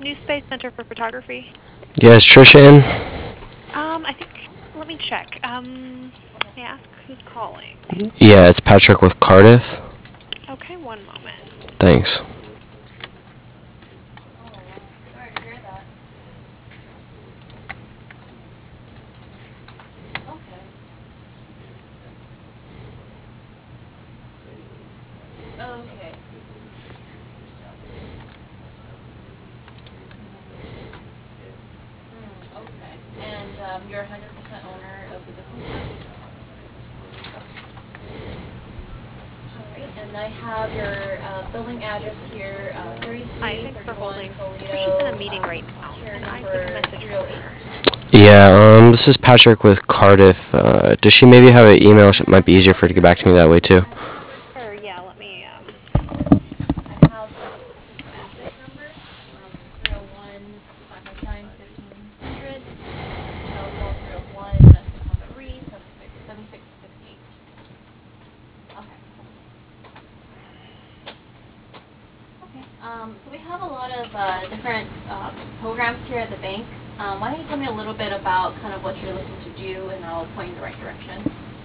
New Space Center for Photography. Yeah, is Trisha in? I think, let me check. May I ask who's calling? Yeah, it's Patrick with Cardiff. Okay, one moment. Thanks. Sorry to hear that. Okay. Okay. Okay. And you're 100% owner of the business now? Alright, and I have your billing address here, Hi, thanks for 3331 holding. Trisha's in Toledo, a meeting right now. tier Can I number take a message for 308. her? Yeah, this is Patrick with Cardiff. Does she maybe have an email? It might be easier for her to get back to me that way too. Sure, yeah, let me, I have this basic number, 301-559-1500, telephone 301-663-7668. Okay. Okay. So we have a lot of different programs here at the bank. Why don't you tell me a little bit about kind of what you're looking to do, and I'll point you in the right direction.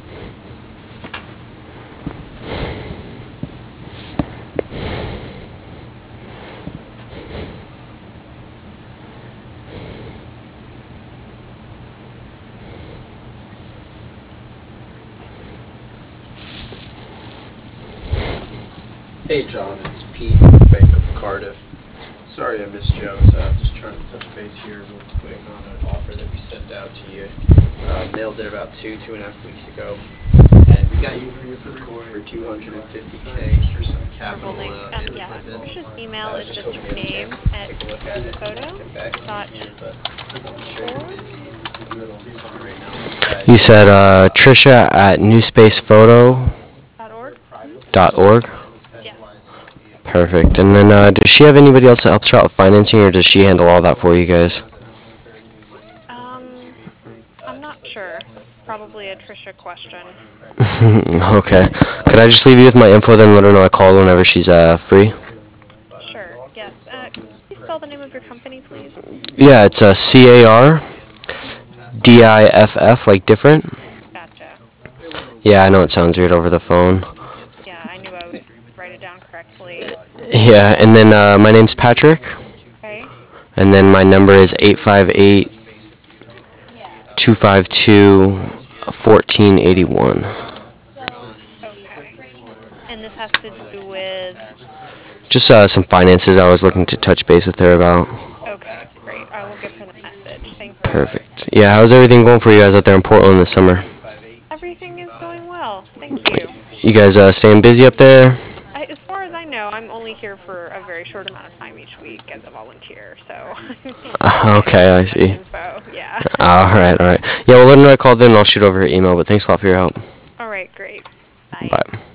Hey John, it's Pete, Bank of Cardiff. Sorry I missed you. I was just trying to touch base here real quick on an offer that we sent out to you. Mailed it about 2.5 weeks ago. And we got you here for 250K for some we're capital holding. Yeah, improvements. Trisha's email is Just just hoping her you had a name chance to at take a look at it and photo get back to me dot here, but I'm sure you're org. busy in the middle of something right now. You said Trisha at newspacephoto.org. .org? Mm-hmm. Yes. Perfect. And then does she have anybody else that helps her out with financing, or does she handle all that for you guys? I'm not sure. That's probably a Trisha question. Okay. Could I just leave you with my info, then let her know I called whenever she's free? Sure, yes. Can you spell the name of your company, please? Yeah, it's CARDIFF, like different. Gotcha. Yeah, I know it sounds weird over the phone. Yeah, I knew I would write it down correctly. Yeah, and then my name's Patrick, Okay? and then my number is 858-252-1481. Okay. And this has to do with... Just some finances I was looking to touch base with her about. Okay, great. I will give her the message. Thank you. Perfect. Yeah, how's everything going for you guys out there in Portland this summer? Everything is going well. Thank you. You guys staying busy up there? As far as I know, I'm only here for a very short amount of time each week as a volunteer, so I can't Okay, give I you much see. info. Yeah. Alright, alright. Yeah, well, let her know I called in and I'll shoot over her email, but thanks a lot for your help. All right, great. Bye. Bye.